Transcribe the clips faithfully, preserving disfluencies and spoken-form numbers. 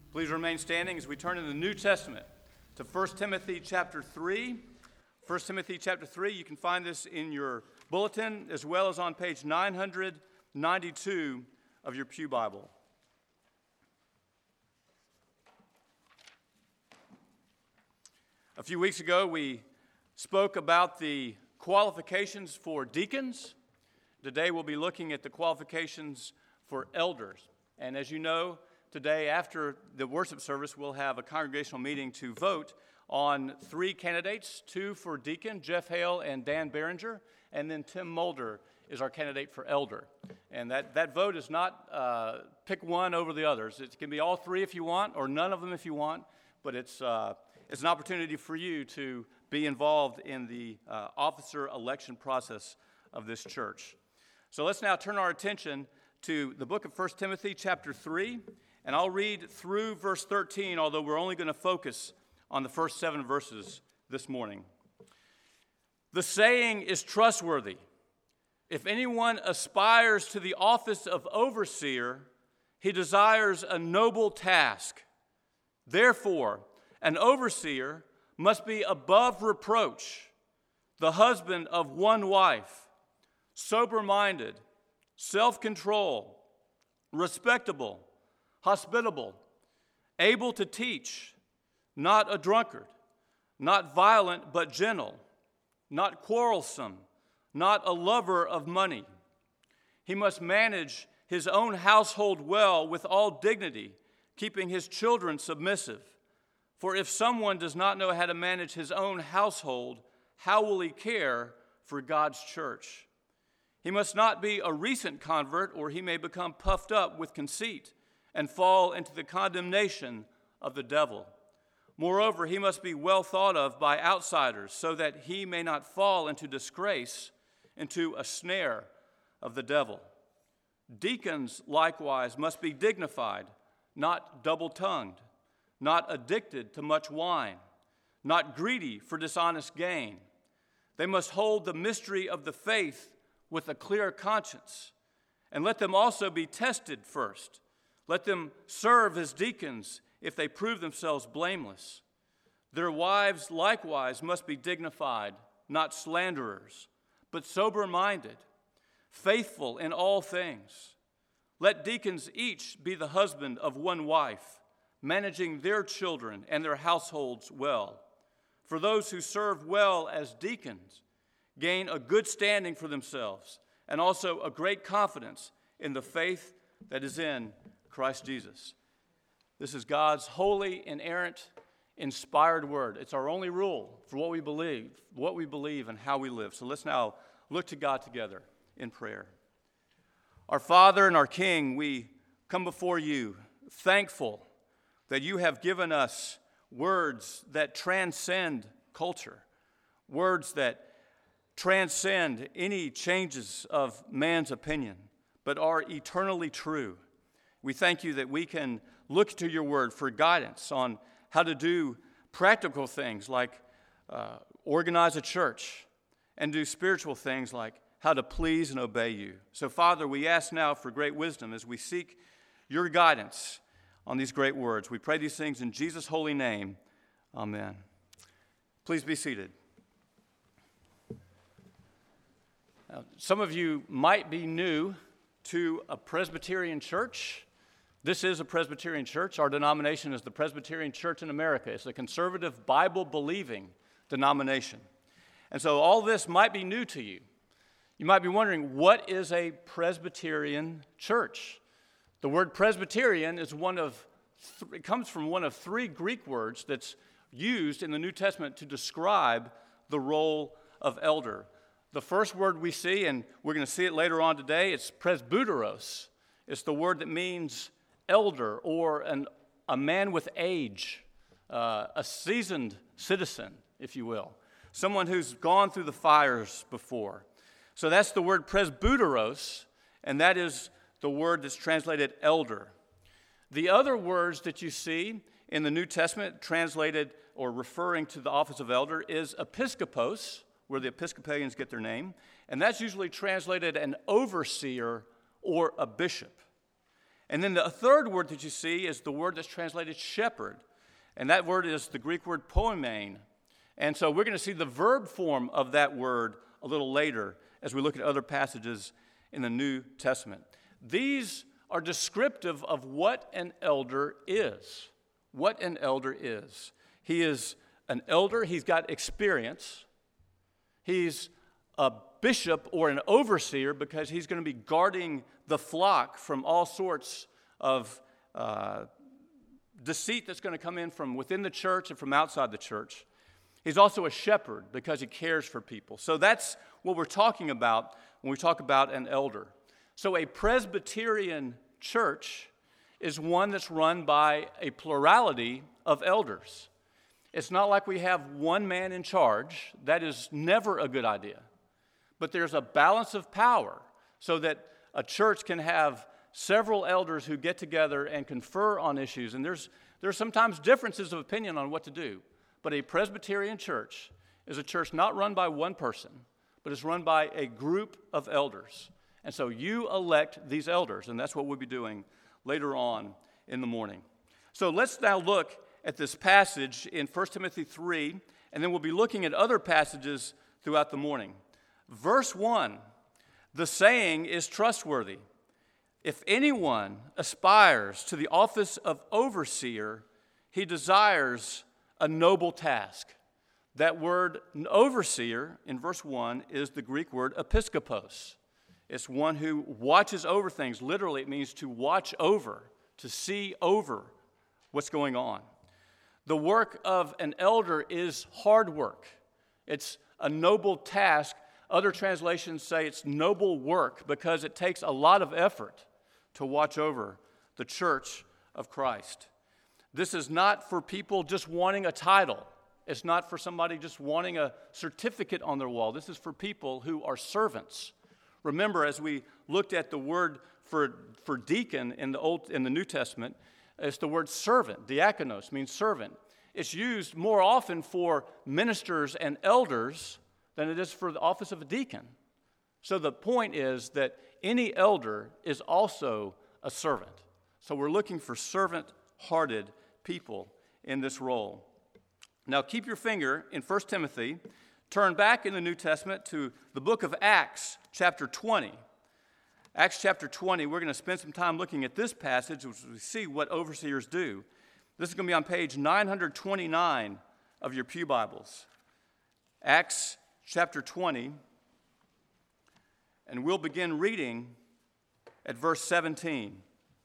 Please remain standing as we turn in the New Testament to First Timothy chapter three. First Timothy chapter three, you can find this in your bulletin as well as on page nine ninety-two of your Pew Bible. A few weeks ago, we spoke about the qualifications for deacons. Today, we'll be looking at the qualifications for elders. And as you know, today, after the worship service, we'll have a congregational meeting to vote on three candidates, two for deacon, Jeff Hale and Dan Behringer, and then Tim Mulder is our candidate for elder. And that, that vote is not uh, pick one over the others. It can be all three if you want, or none of them if you want, but it's, uh, it's an opportunity for you to be involved in the uh, officer election process of this church. So let's now turn our attention to the book of First Timothy chapter three, and I'll read through verse thirteen, although we're only going to focus on the first seven verses this morning. The saying is trustworthy. If anyone aspires to the office of overseer, he desires a noble task. Therefore, an overseer must be above reproach, the husband of one wife, sober-minded, self-control, respectable, hospitable, able to teach, not a drunkard, not violent but gentle, not quarrelsome, not a lover of money. He must manage his own household well with all dignity, keeping his children submissive. For if someone does not know how to manage his own household, how will he care for God's church? He must not be a recent convert, or he may become puffed up with conceit and fall into the condemnation of the devil. Moreover, he must be well thought of by outsiders, so that he may not fall into disgrace, into a snare of the devil. Deacons, likewise, must be dignified, not double-tongued, not addicted to much wine, not greedy for dishonest gain. They must hold the mystery of the faith with a clear conscience, and let them also be tested first. Let them serve as deacons if they prove themselves blameless. Their wives likewise must be dignified, not slanderers, but sober-minded, faithful in all things. Let deacons each be the husband of one wife, managing their children and their households well. For those who serve well as deacons gain a good standing for themselves, and also a great confidence in the faith that is in Christ Jesus. This is God's holy, inerrant, inspired word. It's our only rule for what we believe, what we believe and how we live. So let's now look to God together in prayer. Our Father and our King, we come before you thankful that you have given us words that transcend culture, words that transcend any changes of man's opinion, but are eternally true. We thank you that we can look to your word for guidance on how to do practical things like uh, organize a church, and do spiritual things like how to please and obey you. So, Father, we ask now for great wisdom as we seek your guidance on these great words. We pray these things in Jesus' holy name. Amen. Please be seated. Now, some of you might be new to a Presbyterian church. This is a Presbyterian church. Our denomination is the Presbyterian Church in America. It's a conservative, Bible-believing denomination. And so all this might be new to you. You might be wondering, what is a Presbyterian church? The word Presbyterian is one of th- it comes from one of three Greek words that's used in the New Testament to describe the role of elder. The first word we see, and we're going to see it later on today, it's presbyteros. It's the word that means elder, or an, a man with age, uh, a seasoned citizen, if you will, someone who's gone through the fires before. So that's the word presbyteros, and that is the word that's translated elder. The other words that you see in the New Testament translated or referring to the office of elder is episkopos, where the Episcopalians get their name, and that's usually translated an overseer or a bishop. And then the third word that you see is the word that's translated shepherd. And that word is the Greek word poimen. And so we're going to see the verb form of that word a little later as we look at other passages in the New Testament. These are descriptive of what an elder is. What an elder is. He is an elder. He's got experience. He's a bishop or an overseer because he's going to be guarding the flock from all sorts of uh, deceit that's going to come in from within the church and from outside the church. He's also a shepherd because he cares for people. So that's what we're talking about when we talk about an elder. So a Presbyterian church is one that's run by a plurality of elders. It's not like we have one man in charge. That is never a good idea. But there's a balance of power so that a church can have several elders who get together and confer on issues. And there's, there's sometimes differences of opinion on what to do. But a Presbyterian church is a church not run by one person, but is run by a group of elders. And so you elect these elders, and that's what we'll be doing later on in the morning. So let's now look at this passage in First Timothy three, and then we'll be looking at other passages throughout the morning. Verse one, the saying is trustworthy. If anyone aspires to the office of overseer, he desires a noble task. That word overseer in verse one is the Greek word episkopos. It's one who watches over things. Literally, it means to watch over, to see over what's going on. The work of an elder is hard work. It's a noble task. Other translations say it's noble work because it takes a lot of effort to watch over the church of Christ. This is not for people just wanting a title. It's not for somebody just wanting a certificate on their wall. This is for people who are servants. Remember, as we looked at the word for, for deacon in the Old in the New Testament, it's the word servant. Diakonos means servant. It's used more often for ministers and elders than it is for the office of a deacon. So the point is that any elder is also a servant. So we're looking for servant-hearted people in this role. Now keep your finger in First Timothy. Turn back in the New Testament to the book of Acts, chapter twenty. Acts chapter twenty, we're going to spend some time looking at this passage as we see what overseers do. This is going to be on page nine twenty-nine of your pew Bibles. Acts chapter twenty, and we'll begin reading at verse seventeen.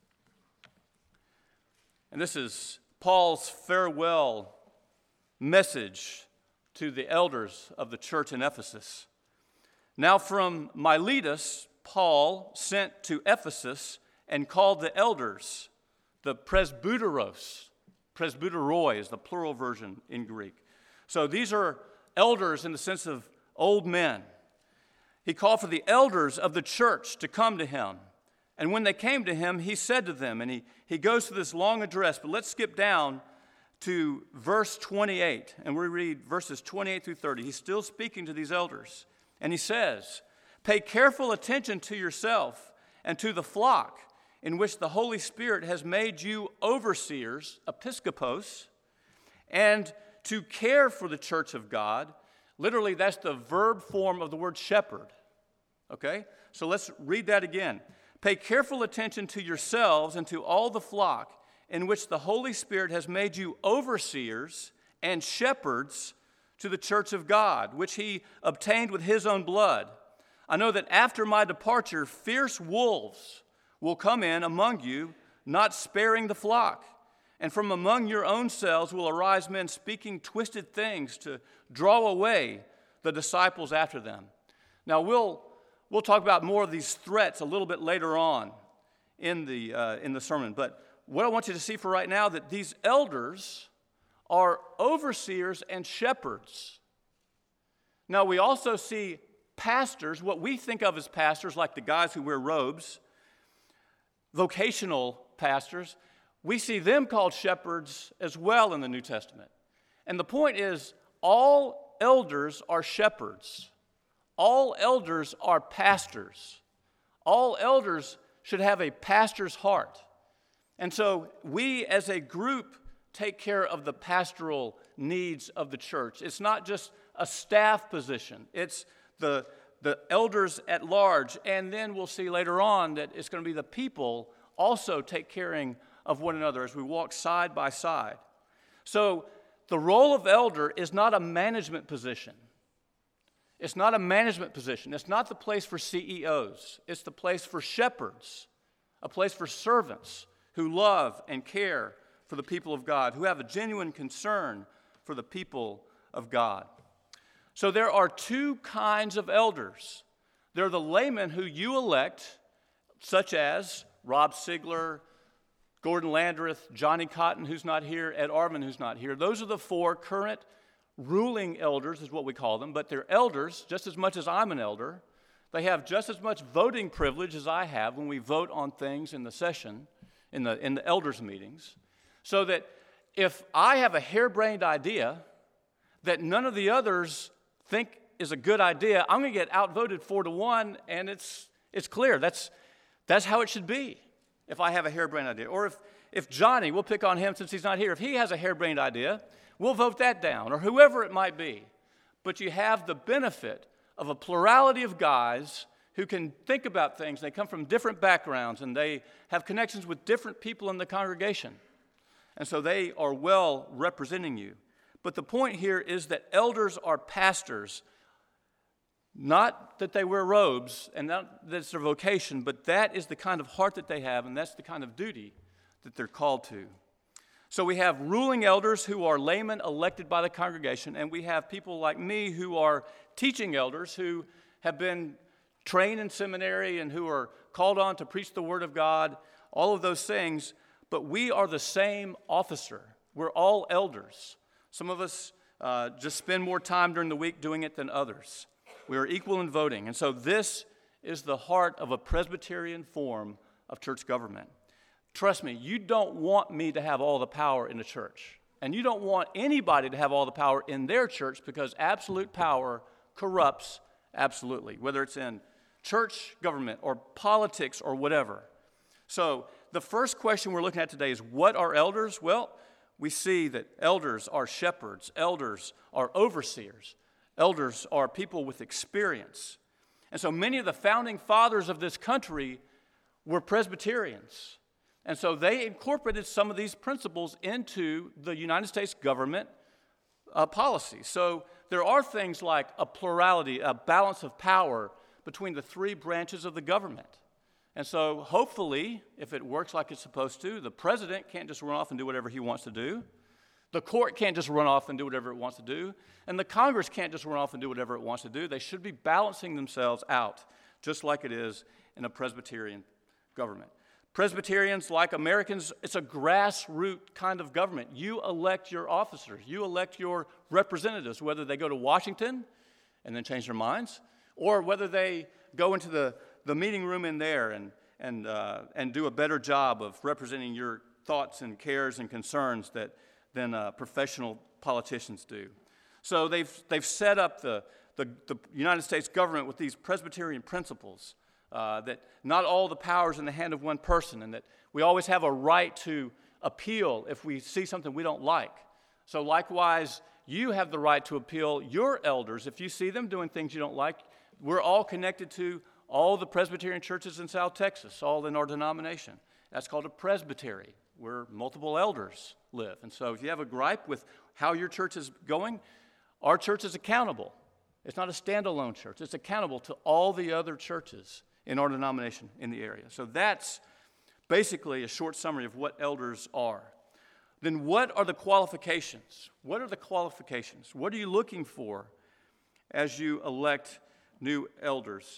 And this is Paul's farewell message to the elders of the church in Ephesus. Now from Miletus, Paul sent to Ephesus and called the elders, the presbyteros. Presbyteroi is the plural version in Greek. So these are elders in the sense of old men. He called for the elders of the church to come to him. And when they came to him, he said to them, and he, he goes through this long address, but let's skip down to verse twenty-eight, and we read verses twenty-eight through thirty. He's still speaking to these elders, and he says, "Pay careful attention to yourself and to the flock in which the Holy Spirit has made you overseers, episkopos, and to care for the church of God." Literally, that's the verb form of the word shepherd. Okay? So let's read that again. "Pay careful attention to yourselves and to all the flock in which the Holy Spirit has made you overseers and shepherds to the church of God, which he obtained with his own blood. I know that after my departure, fierce wolves will come in among you, not sparing the flock. And from among your own selves will arise men speaking twisted things to draw away the disciples after them." Now, we'll, we'll talk about more of these threats a little bit later on in the, uh, in the sermon, but what I want you to see for right now, that these elders are overseers and shepherds. Now, we also see pastors, what we think of as pastors, like the guys who wear robes, vocational pastors. We see them called shepherds as well in the New Testament. And the point is, all elders are shepherds. All elders are pastors. All elders should have a pastor's heart. And so we as a group take care of the pastoral needs of the church. It's not just a staff position. It's the, the elders at large. And then we'll see later on that it's going to be the people also take caring of one another as we walk side by side. So the role of elder is not a management position. It's not a management position. It's not the place for C E Os. It's the place for shepherds, a place for servants who love and care for the people of God, who have a genuine concern for the people of God. So there are two kinds of elders. There are the laymen who you elect, such as Rob Sigler, Gordon Landreth, Johnny Cotton, who's not here, Ed Arvin, who's not here. Those are the four current ruling elders, is what we call them, but they're elders just as much as I'm an elder. They have just as much voting privilege as I have when we vote on things in the session, in the, in the elders' meetings, so that if I have a harebrained idea that none of the others think is a good idea, I'm going to get outvoted four to one, and it's it's clear. That's that's how it should be if I have a harebrained idea. Or if, if Johnny, we'll pick on him since he's not here, if he has a harebrained idea, we'll vote that down, or whoever it might be. But you have the benefit of a plurality of guys who can think about things. They come from different backgrounds, and they have connections with different people in the congregation. And so they are well representing you. But the point here is that elders are pastors, not that they wear robes, and not that it's their vocation, but that is the kind of heart that they have, and that's the kind of duty that they're called to. So we have ruling elders who are laymen elected by the congregation, and we have people like me who are teaching elders who have been trained in seminary and who are called on to preach the Word of God, all of those things, but we are the same officer. We're all elders. Some of us uh, just spend more time during the week doing it than others. We are equal in voting, and so this is the heart of a Presbyterian form of church government. Trust me, you don't want me to have all the power in the church. And you don't want anybody to have all the power in their church because absolute power corrupts absolutely, whether it's in church government or politics or whatever. So the first question we're looking at today is, what are elders? Well, we see that elders are shepherds. Elders are overseers. Elders are people with experience. And so many of the founding fathers of this country were Presbyterians. And so they incorporated some of these principles into the United States government uh, policy. So there are things like a plurality, a balance of power between the three branches of the government. And so hopefully, if it works like it's supposed to, the president can't just run off and do whatever he wants to do. The court can't just run off and do whatever it wants to do. And the Congress can't just run off and do whatever it wants to do. They should be balancing themselves out, just like it is in a Presbyterian government. Presbyterians, like Americans, it's a grassroots kind of government. You elect your officers. You elect your representatives, whether they go to Washington and then change their minds, or whether they go into the, the meeting room in there and, and, uh, and do a better job of representing your thoughts and cares and concerns that, than uh, professional politicians do. So they've, they've set up the, the, the United States government with these Presbyterian principles. Uh, that not all the power is in the hand of one person, and that we always have a right to appeal if we see something we don't like. So likewise, you have the right to appeal your elders if you see them doing things you don't like. We're all connected to all the Presbyterian churches in South Texas, all in our denomination. That's called a presbytery, where multiple elders live. And so if you have a gripe with how your church is going, our church is accountable. It's not a standalone church. It's accountable to all the other churches in our denomination in the area. So that's basically a short summary of what elders are. Then what are the qualifications? What are the qualifications? What are you looking for as you elect new elders?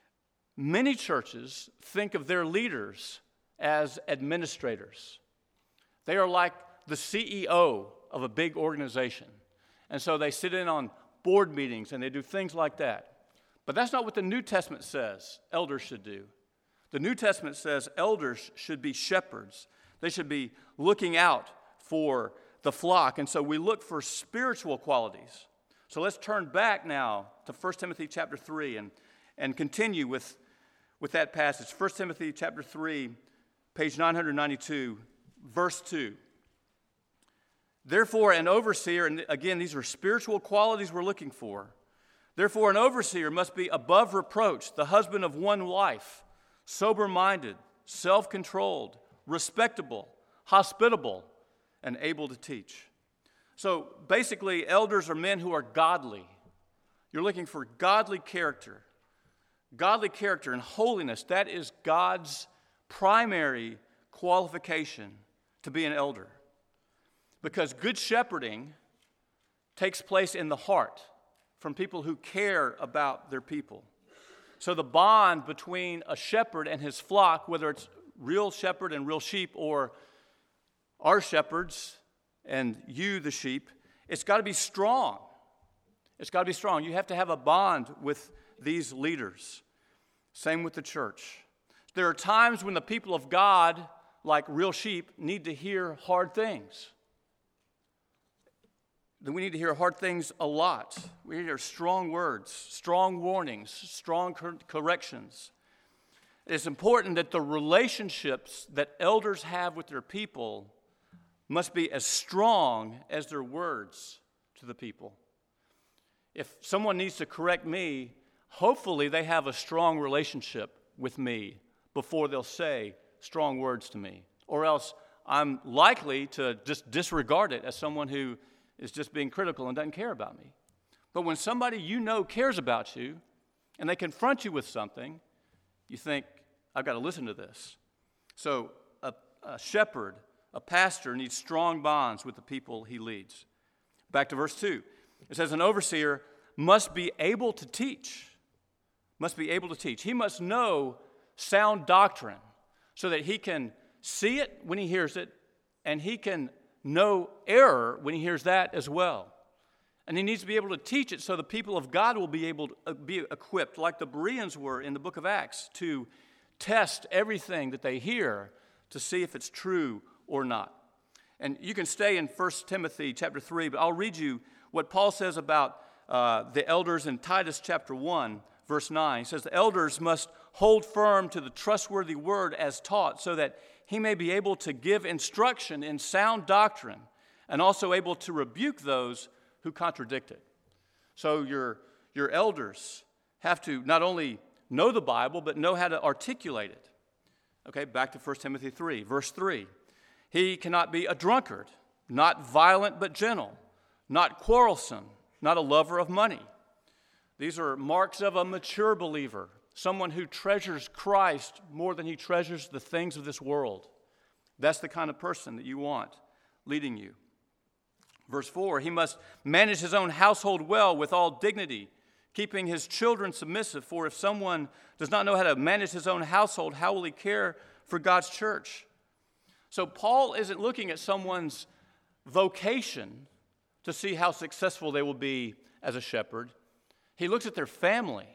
Many churches think of their leaders as administrators. They are like the C E O of a big organization. And so they sit in on board meetings and they do things like that. But that's not what the New Testament says elders should do. The New Testament says elders should be shepherds. They should be looking out for the flock. And so we look for spiritual qualities. So let's turn back now to First Timothy chapter three and, and continue with, with that passage. First Timothy chapter three, page nine ninety-two, verse two. Therefore, an overseer, and again, these are spiritual qualities we're looking for. Therefore, an overseer must be above reproach, the husband of one wife, sober-minded, self-controlled, respectable, hospitable, and able to teach. So basically, elders are men who are godly. You're looking for godly character. Godly character and holiness, that is God's primary qualification to be an elder. Because good shepherding takes place in the heart from people who care about their people. So the bond between a shepherd and his flock, whether it's real shepherd and real sheep or our shepherds and you, the sheep, it's got to be strong. It's got to be strong. You have to have a bond with these leaders. Same with the church. There are times when the people of God, like real sheep, need to hear hard things. We need to hear hard things a lot. We need to hear strong words, strong warnings, strong cor- corrections. It's important that the relationships that elders have with their people must be as strong as their words to the people. If someone needs to correct me, hopefully they have a strong relationship with me before they'll say strong words to me. Or else I'm likely to just disregard it as someone who is just being critical and doesn't care about me. But when somebody you know cares about you and they confront you with something, you think, I've got to listen to this. So a, a shepherd, a pastor needs strong bonds with the people he leads. Back to verse two. It says, an overseer must be able to teach. Must be able to teach. He must know sound doctrine so that he can see it when he hears it, and he can know error when he hears that as well. And he needs to be able to teach it so the people of God will be able to be equipped, like the Bereans were in the book of Acts, to test everything that they hear to see if it's true or not. And you can stay in First Timothy chapter three, but I'll read you what Paul says about uh, the elders in Titus chapter one, verse nine. He says, the elders must hold firm to the trustworthy word as taught, so that he may be able to give instruction in sound doctrine and also able to rebuke those who contradict it. So your, your elders have to not only know the Bible, but know how to articulate it. Okay, back to First Timothy three, verse three. He cannot be a drunkard, not violent but gentle, not quarrelsome, not a lover of money. These are marks of a mature believer, someone who treasures Christ more than he treasures the things of this world. That's the kind of person that you want leading you. Verse four, he must manage his own household well with all dignity, keeping his children submissive. For if someone does not know how to manage his own household, how will he care for God's church? So Paul isn't looking at someone's vocation to see how successful they will be as a shepherd. He looks at their family,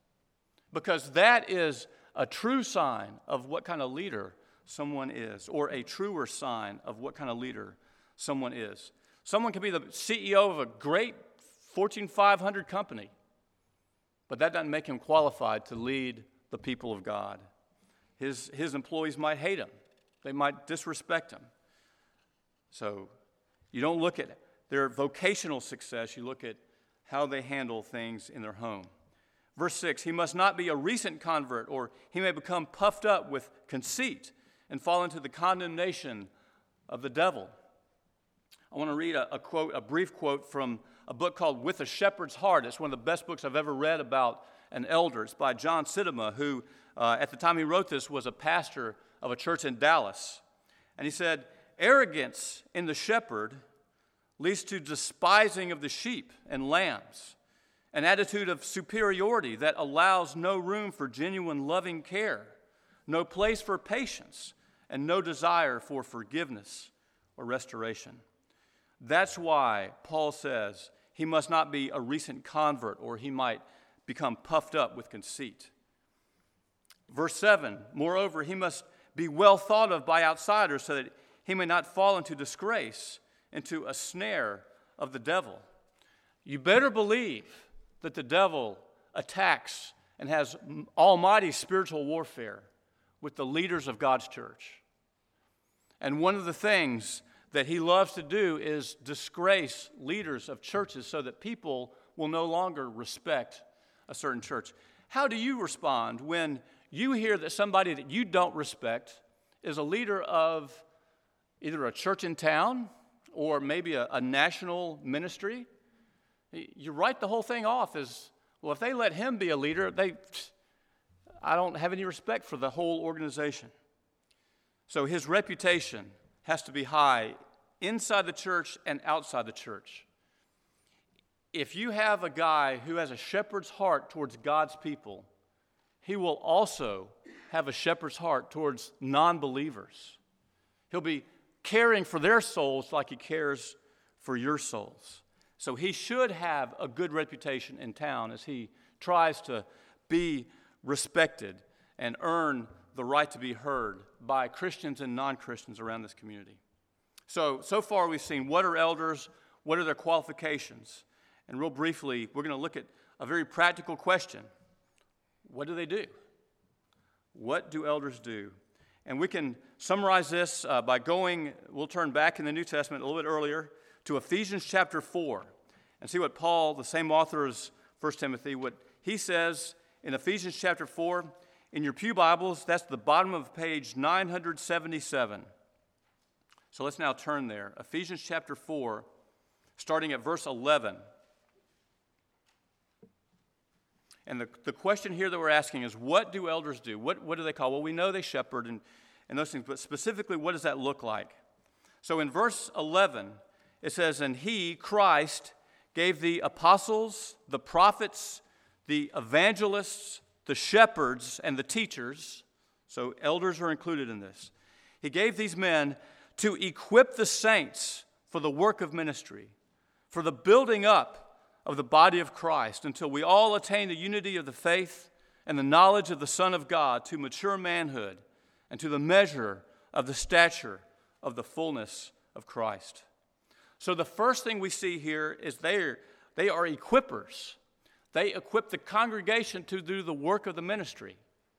because that is a true sign of what kind of leader someone is, or a truer sign of what kind of leader someone is. Someone can be the C E O of a great Fortune five hundred company, but that doesn't make him qualified to lead the people of God. His, his employees might hate him. They might disrespect him. So you don't look at their vocational success, you look at how they handle things in their home. Verse six, he must not be a recent convert, or he may become puffed up with conceit and fall into the condemnation of the devil. I want to read a, a quote, a brief quote from a book called With a Shepherd's Heart. It's one of the best books I've ever read about an elder. It's by John Sidema, who uh, at the time he wrote this was a pastor of a church in Dallas. And he said, arrogance in the shepherd leads to despising of the sheep and lambs, an attitude of superiority that allows no room for genuine loving care, no place for patience, and no desire for forgiveness or restoration. That's why Paul says he must not be a recent convert, or he might become puffed up with conceit. Verse seven, moreover, he must be well thought of by outsiders so that he may not fall into disgrace, into a snare of the devil. You better believe that the devil attacks and has almighty spiritual warfare with the leaders of God's church. And one of the things that he loves to do is disgrace leaders of churches so that people will no longer respect a certain church. How do you respond when you hear that somebody that you don't respect is a leader of either a church in town or maybe a, a national ministry? You write the whole thing off as, well, if they let him be a leader, they, I don't have any respect for the whole organization. So his reputation has to be high inside the church and outside the church. If you have a guy who has a shepherd's heart towards God's people, he will also have a shepherd's heart towards non-believers. He'll be caring for their souls like he cares for your souls. So he should have a good reputation in town as he tries to be respected and earn the right to be heard by Christians and non-Christians around this community. So, so far we've seen what are elders, what are their qualifications, and real briefly, we're going to look at a very practical question. What do they do? What do elders do? And we can summarize this uh, by going, we'll turn back in the New Testament a little bit earlier to Ephesians chapter four and see what Paul, the same author as First Timothy, what he says in Ephesians chapter four. In your pew Bibles, that's the bottom of page nine seventy-seven. So let's now turn there. Ephesians chapter four, starting at verse eleven. And the, the question here that we're asking is, what do elders do? What, what do they call? Well, we know they shepherd and, and those things, but specifically, what does that look like? So in verse eleven, it says, and he, Christ, gave the apostles, the prophets, the evangelists, the shepherds, and the teachers, so elders are included in this. He gave these men to equip the saints for the work of ministry, for the building up of the body of Christ, until we all attain the unity of the faith and the knowledge of the Son of God, to mature manhood and to the measure of the stature of the fullness of Christ. So the first thing we see here is they are, they are equippers. They equip the congregation to do the work of the ministry.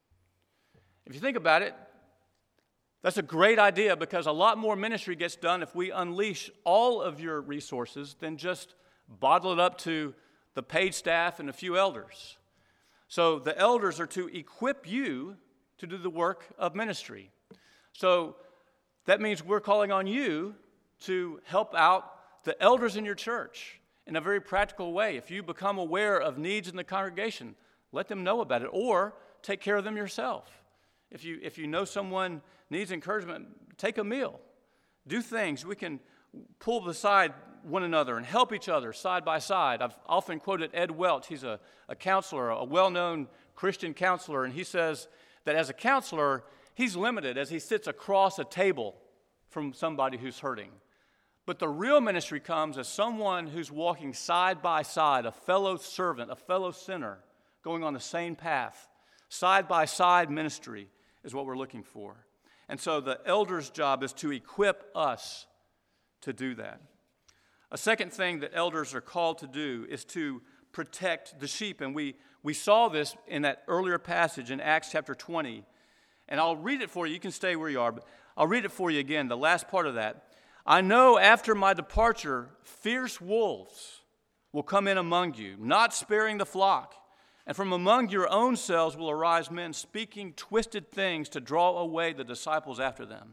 If you think about it, that's a great idea, because a lot more ministry gets done if we unleash all of your resources than just bottle it up to the paid staff and a few elders. So the elders are to equip you to do the work of ministry. So that means we're calling on you to help out the elders in your church in a very practical way. If you become aware of needs in the congregation, let them know about it, or take care of them yourself. If you, if you know someone needs encouragement, take a meal. Do things. We can pull beside one another and help each other side by side. I've often quoted Ed Welch. He's a, a counselor, a well-known Christian counselor, and he says that as a counselor, he's limited as he sits across a table from somebody who's hurting. But the real ministry comes as someone who's walking side by side, a fellow servant, a fellow sinner, going on the same path. Side by side ministry is what we're looking for. And so the elder's job is to equip us to do that. A second thing that elders are called to do is to protect the sheep. And we, we saw this in that earlier passage in Acts chapter twenty. And I'll read it for you. You can stay where you are, but I'll read it for you again, the last part of that. I know after my departure, fierce wolves will come in among you, not sparing the flock. And from among your own selves will arise men speaking twisted things to draw away the disciples after them.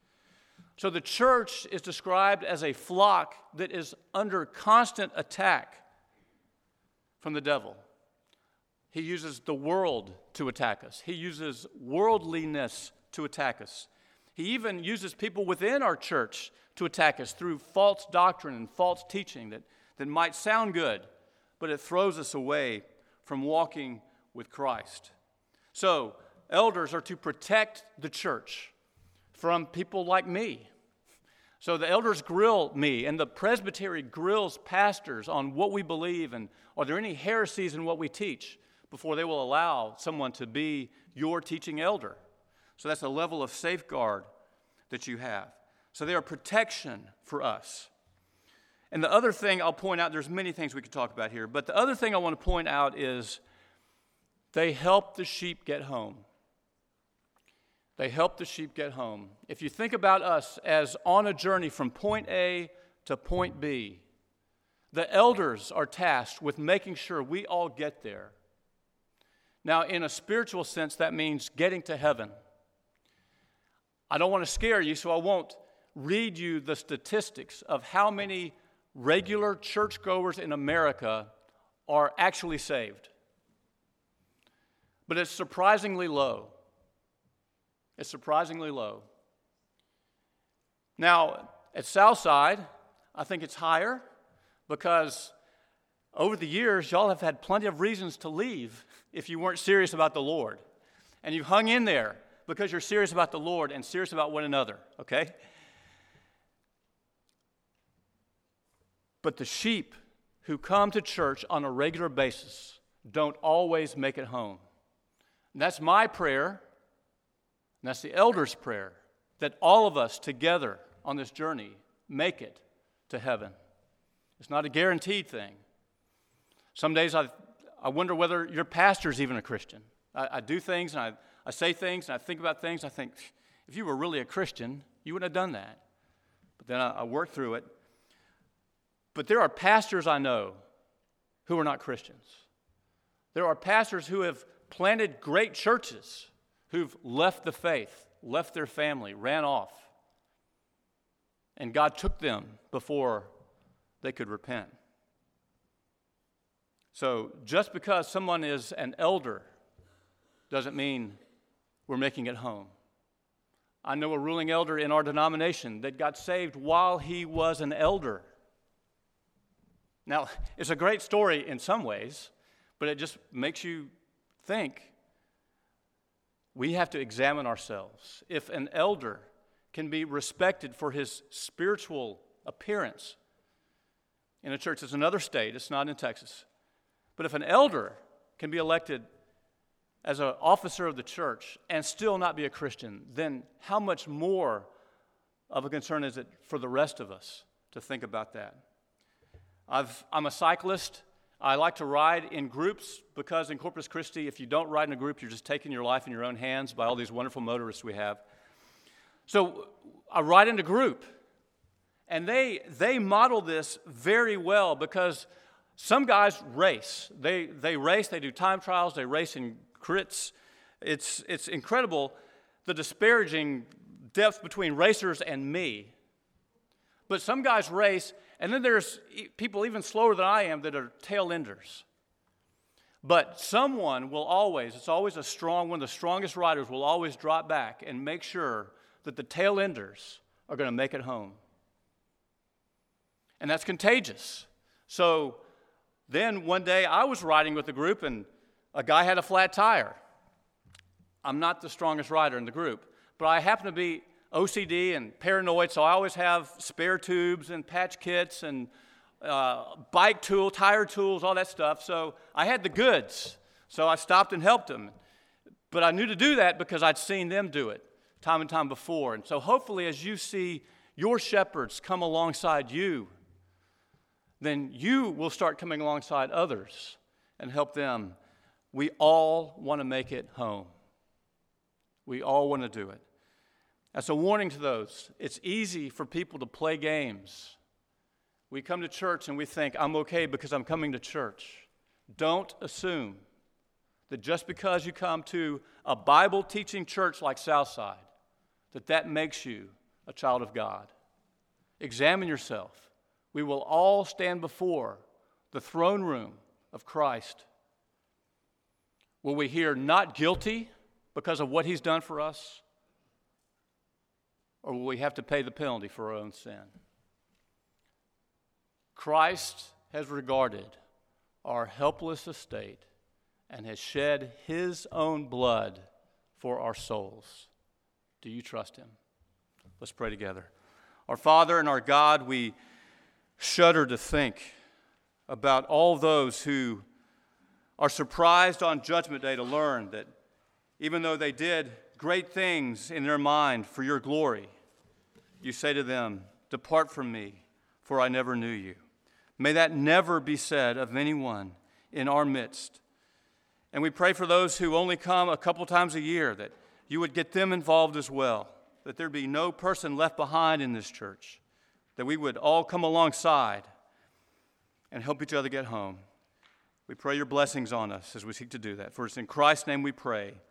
So the church is described as a flock that is under constant attack from the devil. He uses the world to attack us. He uses worldliness to attack us. He even uses people within our church to attack us through false doctrine and false teaching that, that might sound good, but it throws us away from walking with Christ. So, elders are to protect the church from people like me. So the elders grill me, and the presbytery grills pastors on what we believe and are there any heresies in what we teach before they will allow someone to be your teaching elder. So that's a level of safeguard that you have. So they are protection for us. And the other thing I'll point out, there's many things we could talk about here, but the other thing I want to point out is they help the sheep get home. They help the sheep get home. If you think about us as on a journey from point A to point B, the elders are tasked with making sure we all get there. Now, in a spiritual sense, that means getting to heaven. I don't want to scare you, so I won't read you the statistics of how many regular churchgoers in America are actually saved. But it's surprisingly low. It's surprisingly low. Now, at Southside, I think it's higher because over the years, y'all have had plenty of reasons to leave if you weren't serious about the Lord. And you've hung in there because you're serious about the Lord and serious about one another, okay? But the sheep who come to church on a regular basis don't always make it home. And that's my prayer, and that's the elders' prayer, that all of us together on this journey make it to heaven. It's not a guaranteed thing. Some days I, I wonder whether your pastor's even a Christian. I, I do things and I, I say things and I think about things. I think, if you were really a Christian, you wouldn't have done that. But then I, I work through it. But there are pastors I know who are not Christians. There are pastors who have planted great churches who've left the faith, left their family, ran off. And God took them before they could repent. So just because someone is an elder doesn't mean we're making it home. I know a ruling elder in our denomination that got saved while he was an elder. Now, it's a great story in some ways, but it just makes you think we have to examine ourselves. If an elder can be respected for his spiritual appearance in a church, it's another state, it's not in Texas. But if an elder can be elected as an officer of the church and still not be a Christian, then how much more of a concern is it for the rest of us to think about that? I've, I'm a cyclist. I like to ride in groups because in Corpus Christi, if you don't ride in a group, you're just taking your life in your own hands by all these wonderful motorists we have. So I ride in a group, and they they model this very well because some guys race. They they race. They do time trials. They race in crits. It's it's incredible the disparaging depth between racers and me. But some guys race, and then there's people even slower than I am that are tail enders. But someone will always, it's always a strong, one of the strongest riders will always drop back and make sure that the tail enders are going to make it home. And that's contagious. So then one day I was riding with a group and a guy had a flat tire. I'm not the strongest rider in the group, but I happen to be O C D and paranoid, so I always have spare tubes and patch kits and uh, bike tool, tire tools, all that stuff. So I had the goods, so I stopped and helped them. But I knew to do that because I'd seen them do it time and time before. And so hopefully as you see your shepherds come alongside you, then you will start coming alongside others and help them. We all want to make it home. We all want to do it. That's a warning to those. It's easy for people to play games. We come to church and we think, I'm okay because I'm coming to church. Don't assume that just because you come to a Bible-teaching church like Southside, that that makes you a child of God. Examine yourself. We will all stand before the throne room of Christ. Will we hear not guilty because of what he's done for us? Or will we have to pay the penalty for our own sin? Christ has regarded our helpless estate and has shed his own blood for our souls. Do you trust him? Let's pray together. Our Father and our God, we shudder to think about all those who are surprised on Judgment Day to learn that even though they did great things in their mind for your glory, you say to them, depart from me, for I never knew you. May that never be said of anyone in our midst. And we pray for those who only come a couple times a year, that you would get them involved as well, that there be no person left behind in this church, that we would all come alongside and help each other get home. We pray your blessings on us as we seek to do that. For it's in Christ's name we pray.